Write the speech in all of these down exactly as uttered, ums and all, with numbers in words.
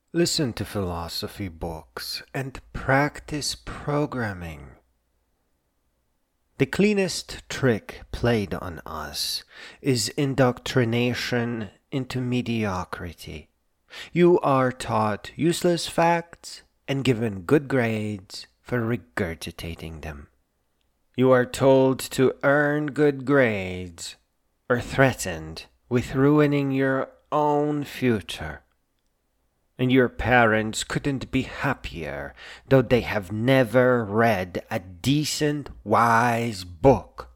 Listen to philosophy books and practice programming. The cleanest trick played on us is indoctrination into mediocrity. You are taught useless facts and given good grades for regurgitating them. You are told to earn good grades or threatened with ruining your own future. And your parents couldn't be happier, though they have never read a decent, wise book.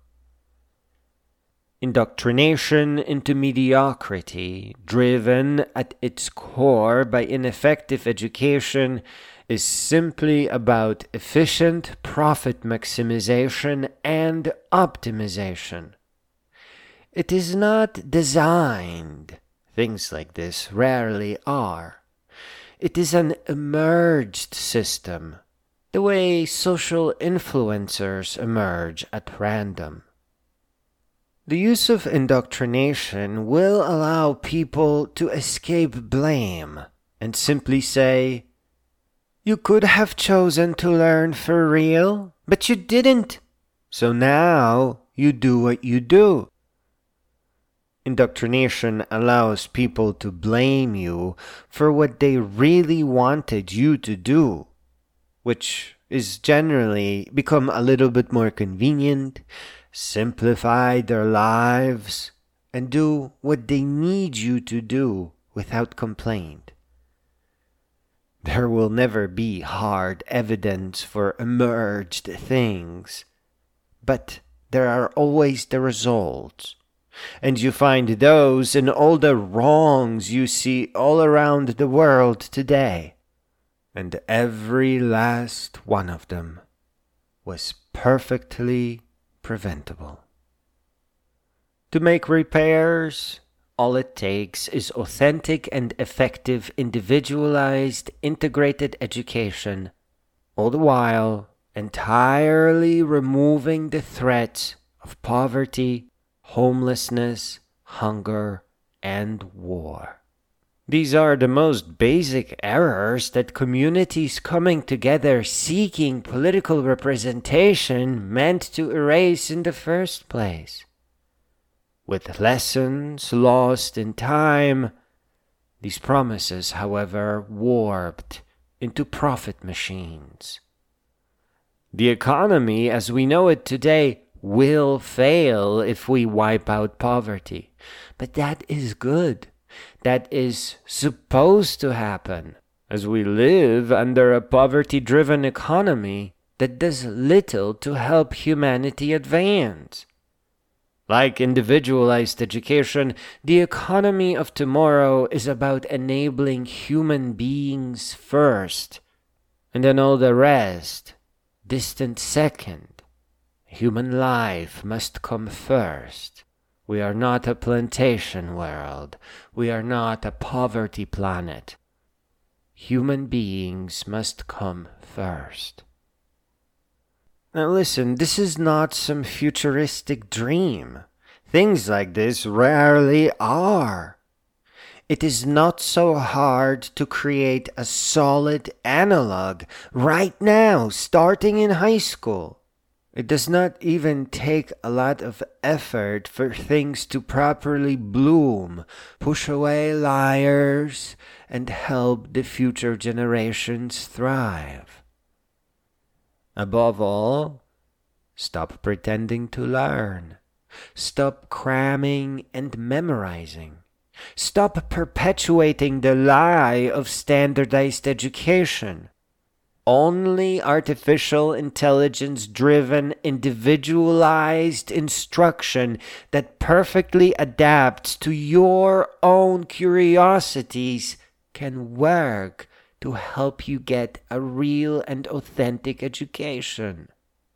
Indoctrination into mediocrity, driven at its core by ineffective education, is simply about efficient profit maximization and optimization. It is not designed. Things like this rarely are. It is an emerged system, the way social influencers emerge at random. The use of indoctrination will allow people to escape blame and simply say, "You could have chosen to learn for real, but you didn't, so now you do what you do." Indoctrination allows people to blame you for what they really wanted you to do, which is generally become a little bit more convenient, simplify their lives, and do what they need you to do without complaint. There will never be hard evidence for emerged things, but there are always the results. And you find those in all the wrongs you see all around the world today. And every last one of them was perfectly preventable. To make repairs, all it takes is authentic and effective individualized integrated education, all the while entirely removing the threats of poverty, homelessness, hunger, and war. These are the most basic errors that communities coming together seeking political representation meant to erase in the first place. With lessons lost in time, these promises, however, warped into profit machines. The economy as we know it today will fail if we wipe out poverty. But that is good. That is supposed to happen, as we live under a poverty-driven economy that does little to help humanity advance. Like individualized education, the economy of tomorrow is about enabling human beings first, and then all the rest, distant second. Human life must come first. We are not a plantation world. We are not a poverty planet. Human beings must come first. Now listen, this is not some futuristic dream. Things like this rarely are. It is not so hard to create a solid analog right now, starting in high school. It does not even take a lot of effort for things to properly bloom, push away liars, and help the future generations thrive. Above all, stop pretending to learn. Stop cramming and memorizing. Stop perpetuating the lie of standardized education. Only artificial intelligence-driven, individualized instruction that perfectly adapts to your own curiosities can work to help you get a real and authentic education.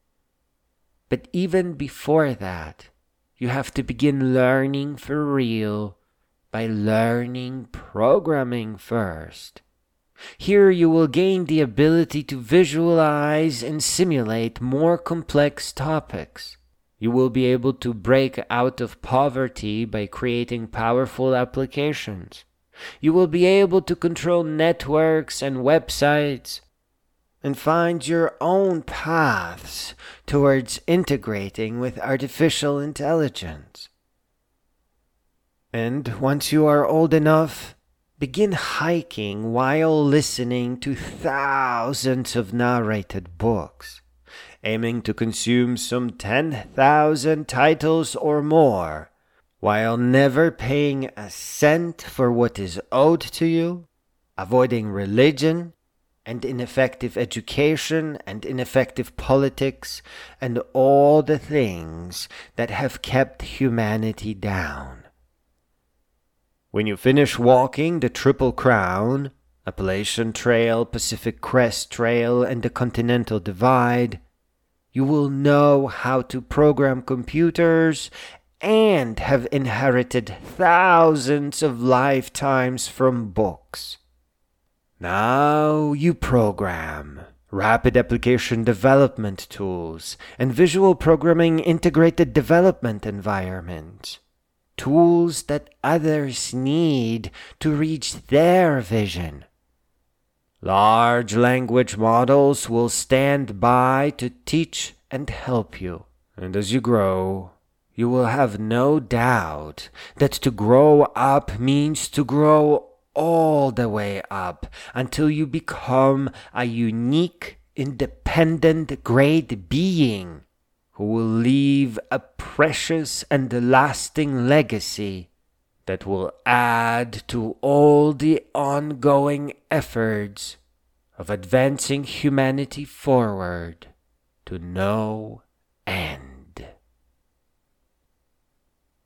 But even before that, you have to begin learning for real by learning programming first. Here you will gain the ability to visualize and simulate more complex topics. You will be able to break out of poverty by creating powerful applications. You will be able to control networks and websites and find your own paths towards integrating with artificial intelligence. And once you are old enough, begin hiking while listening to thousands of narrated books, aiming to consume some ten thousand titles or more, while never paying a cent for what is owed to you, avoiding religion and ineffective education and ineffective politics and all the things that have kept humanity down. When you finish walking the Triple Crown, Appalachian Trail, Pacific Crest Trail, and the Continental Divide, you will know how to program computers and have inherited thousands of lifetimes from books. Now you program rapid application development tools and visual programming integrated development environments. Tools that others need to reach their vision. Large language models will stand by to teach and help you. And as you grow, you will have no doubt that to grow up means to grow all the way up until you become a unique, independent, great being who will leave a precious and lasting legacy that will add to all the ongoing efforts of advancing humanity forward to know